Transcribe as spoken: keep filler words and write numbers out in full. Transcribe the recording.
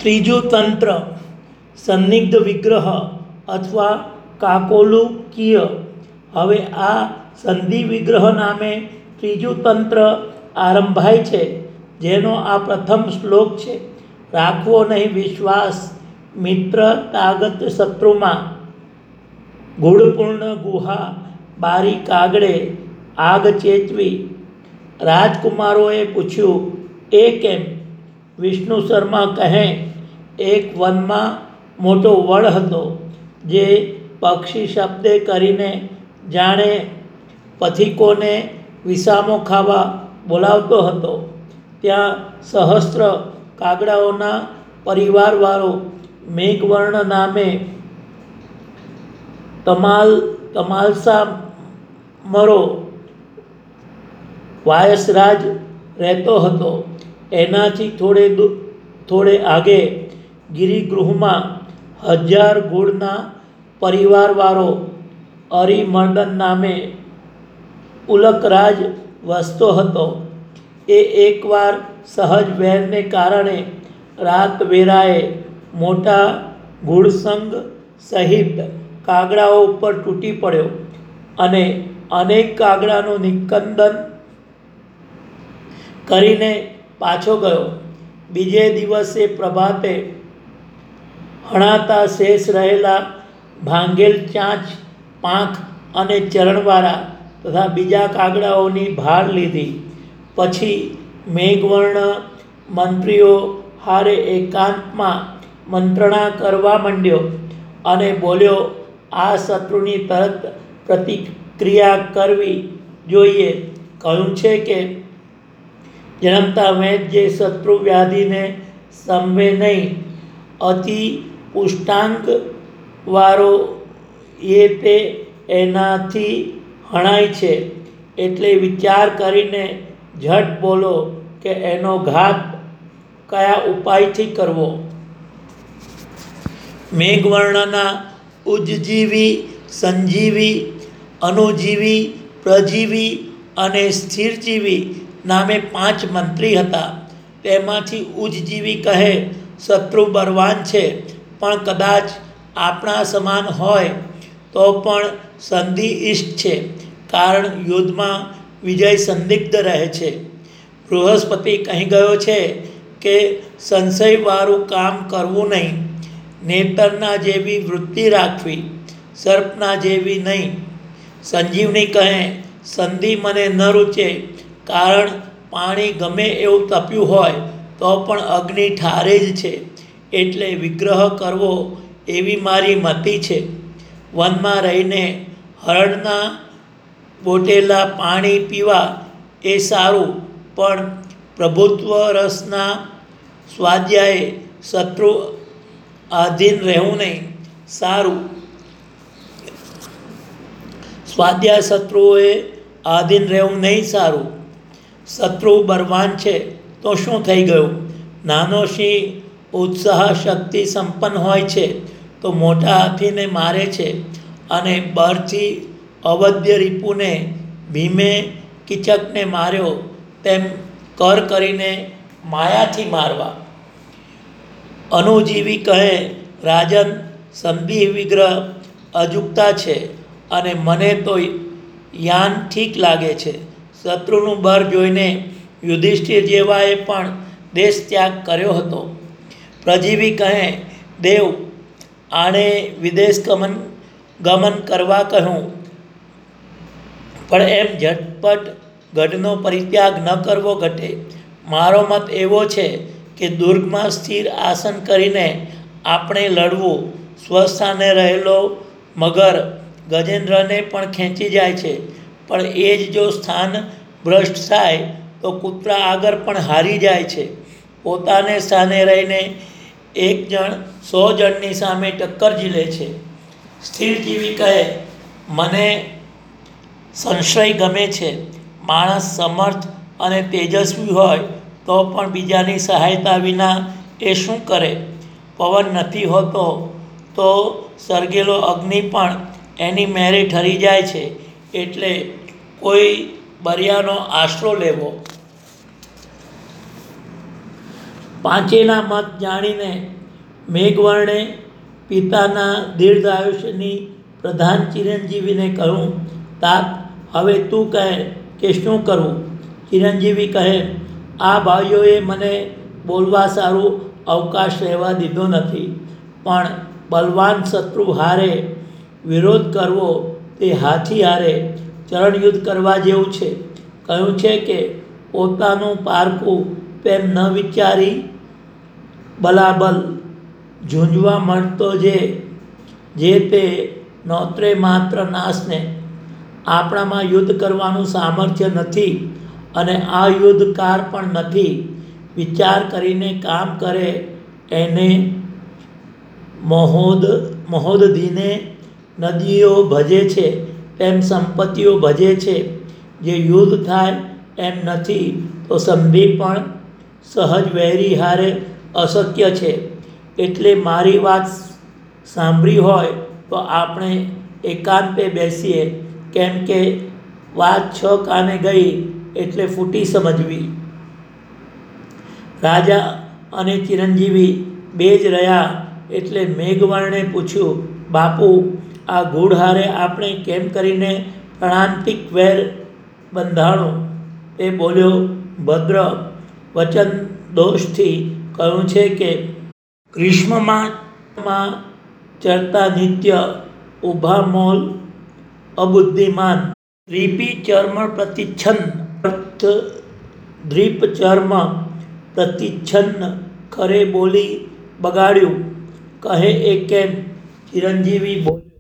ત્રીજું તંત્ર સંદિગ્ધ વિગ્રહ અથવા કાકોલુકીય. હવે આ સંધિ વિગ્રહ નામે ત્રીજું તંત્ર આરંભાય છે, જેનો આ પ્રથમ શ્લોક છે. રાખવો નહીં વિશ્વાસ મિત્ર તાગત શત્રુમાં, ગૂઢપૂર્ણ ગુહા બારી કાગડે આગ ચેતવી. રાજકુમારોએ પૂછ્યું, એ કેમ? વિષ્ણુ શર્મા કહે, એક વનમાં મોટો વડ હતો, જે પક્ષી શબ્દે કરીને જાણે પથિકોને વિસામો ખાવા બોલાવતો હતો. ત્યાં સહસ્ત્ર કાગડાઓના પરિવારવાળો મેઘવર્ણ નામે તમાલ તમાલસા મરો વાયસરાજ રહેતો હતો. એનાથી થોડે દૂર થોડે આગે ગિરિગૃહમાં હજાર ગોળના પરિવારવાળો અરિમર્દન નામે ઉલકરાજ વસતો હતો. એ એકવાર સહજ વેરને કારણે રાત વેરાએ મોટા ઘુડસંગ સહિત કાગડાઓ ઉપર તૂટી પડ્યો અને અનેક કાગડાનું નિકંદન કરીને પાછો ગયો. બીજે દિવસે પ્રભાતે હણાતા શેષ રહેલા ભાંગેલ ચાંચ, પાંખ અને ચરણવાળા તથા બીજા કાગડાઓની ભાળ લીધી. પછી મેઘવર્ણ મંત્રીઓ હારે એકાંતમાં મંત્રણા કરવા માંડ્યો અને બોલ્યો, આ શત્રુની તરત પ્રતિક્રિયા કરવી જોઈએ. કહ્યું છે કે જન્મતા વેદ જે શત્રુ વ્યાધિને સંવે નહીં, અતિ પુષ્ટાંગ વાળો એ તે એનાથી હણાય છે. એટલે વિચાર કરીને ઝટ બોલો કે એનો ઘાત કયા ઉપાયથી કરવો. મેઘવર્ણના ઉજ્જીવી, સંજીવી, અનુજીવી, પ્રજીવી અને સ્થિરજીવી નામે પાંચ મંત્રી હતા. તેમાંથી ઉજજીવી કહે, શત્રુ બળવાન છે, પણ કદાચ આપણા સમાન હોય તો પણ સંધિ ઇષ્ટ છે, કારણ યુદ્ધમાં વિજય સંદિગ્ધ રહે છે. બૃહસ્પતિ કહી ગયો છે કે સંશયવાળું કામ કરવું નહીં, નેતરના જેવી વૃત્તિ રાખવી, સર્પના જેવી નહીં. સંજીવની કહે, સંધિ મને ન રૂચે, કારણ પાણી ગમે એવું તપ્યું હોય તો પણ અગ્નિ ઠારે જ છે, એટલે વિગ્રહ કરવો એવી મારી મતિ છે. વનમાં રહીને હરણના બોટેલા પાણી પીવા એ સારું, પણ પ્રભુત્વ રસના સ્વાધ્યાયે શત્રુ આધીન રહેવું નહીં સારું. સ્વાધ્યાય શત્રુઓએ આધીન રહેવું નહીં સારું. શત્રુ બળવાન છે તો શું થઈ ગયું? નાનો સિંહ ઉત્સાહ શક્તિ સંપન્ન હોય છે તો મોટા હાથીને મારે છે, અને બળથી અવધ્ય રીપુને ભીમે કીચકને માર્યો તેમ કર કરીને માયાથી મારવા. અનુજીવી કહે, રાજન, સંધિ વિગ્રહ અજુકતા છે અને મને તો યાન ઠીક લાગે છે. શત્રુનું બળ જોઈને યુધિષ્ઠિર જેવાએ પણ દેશ ત્યાગ કર્યો હતો. પ્રજીવી કહે, દેવ, આણે વિદેશ ગમન ગમન કરવા કહ્યું, પણ એમ ઝટપટ ગઢનો પરિત્યાગ ન કરવો ઘટે. મારો મત એવો છે કે દુર્ગમાં સ્થિર આસન કરીને આપણે લડવું. સ્વસ્થાને રહેલો મગર ગજેન્દ્રને પણ ખેંચી જાય છે, પણ એ જ જો સ્થાન ભ્રષ્ટ થાય તો કૂતરા આગળ પણ હારી જાય છે. પોતાને સ્થાને રહીને એક જણ સો જણની સામે ટક્કર ઝીલે છે. સ્થિરજીવી કહે, મને સંશય ગમે છે. માણસ સમર્થ અને તેજસ્વી હોય તો પણ બીજાની સહાયતા વિના એ શું કરે? પવન નથી હોતો તો સળગેલો અગ્નિ પણ એની મેરે ઠરી જાય છે, એટલે કોઈ બરિયાનો આશરો લેવો. પાંચેયના મત જાણીને મેઘવર્ણે પિતાના દીર્ઘાયુષ્યની પ્રધાન ચિરંજીવીને કહ્યું, તાત હવે તું કહે કે શું કરવું? ચિરંજીવી કહે, આ ભાઈઓએ મને બોલવા સારું અવકાશ રહેવા દીધો નથી, પણ બલવાન શત્રુ હારે વિરોધ કરવો તે હાથી હારે ચરણયુદ્ધ કરવા જેવું છે. કહ્યું છે કે પોતાનું પારકું તેમ ન વિચારી બલાબલ ઝૂંઝવા મળતો જે જે તે નોતરે માત્ર નાશને. આપણામાં યુદ્ધ કરવાનું સામર્થ્ય નથી અને આ યુદ્ધકાર પણ નથી. વિચાર કરીને કામ કરે એને મહોદ મહોદધીને નદીઓ ભજે છે તેમ સંપત્તિઓ ભજે છે. જે યુદ્ધ થાય એમ નથી તો સંધિ પણ સહજ વૈરી હારે અશક્ય છે. એટલે મારી વાત સાંભળી હોય તો આપણે એકાંતે બેસીએ, કેમ કે વાત છ કાને ગઈ એટલે ફૂટી સમજવી. રાજા અને ચિરંજીવી બે જ રહ્યા એટલે મેઘવર્ણે પૂછ્યું, બાપુ, આ ગૂઢ હારે આપણે કેમ કરીને પ્રાણાંતિક વેર બંધાણું? તે બોલ્યો, ભદ્ર વચન દોષથી કહ્યું છે કે ગ્રીષ્મમાં ચરતા નિત્ય ઉભા મોલ અબુદ્ધિમાન દ્રીપી ચર્મ પ્રતિચ્છન્ન અર્થ દ્રીપ ચર્મ પ્રતિચ્છન્ન ખરે બોલી બગાડ્યું. કહે એ કેમ? ચિરંજીવી બોલ